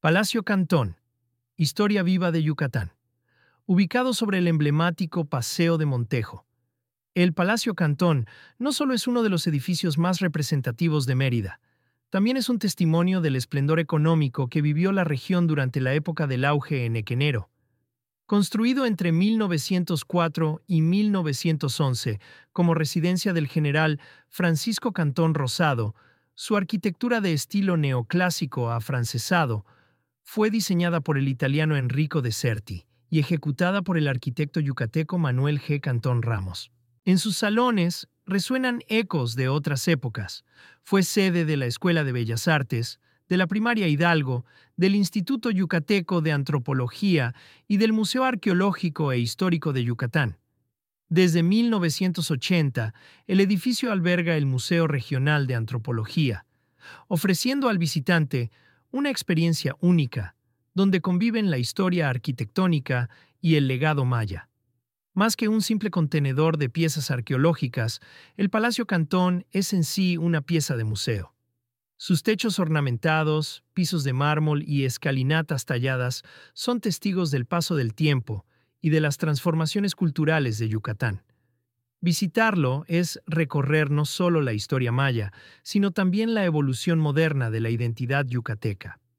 Palacio Cantón, historia viva de Yucatán. Ubicado sobre el emblemático Paseo de Montejo, el Palacio Cantón no solo es uno de los edificios más representativos de Mérida, también es un testimonio del esplendor económico que vivió la región durante la época del auge enequenero. Construido entre 1904 y 1911 como residencia del general Francisco Cantón Rosado, su arquitectura de estilo neoclásico afrancesado fue diseñada por el italiano Enrico de Certi y ejecutada por el arquitecto yucateco Manuel G. Cantón Ramos. En sus salones resuenan ecos de otras épocas. Fue sede de la Escuela de Bellas Artes, de la Primaria Hidalgo, del Instituto Yucateco de Antropología y del Museo Arqueológico e Histórico de Yucatán. Desde 1980, el edificio alberga el Museo Regional de Antropología, ofreciendo al visitante una experiencia única, donde conviven la historia arquitectónica y el legado maya. Más que un simple contenedor de piezas arqueológicas, el Palacio Cantón es en sí una pieza de museo. Sus techos ornamentados, pisos de mármol y escalinatas talladas son testigos del paso del tiempo y de las transformaciones culturales de Yucatán. Visitarlo es recorrer no solo la historia maya, sino también la evolución moderna de la identidad yucateca.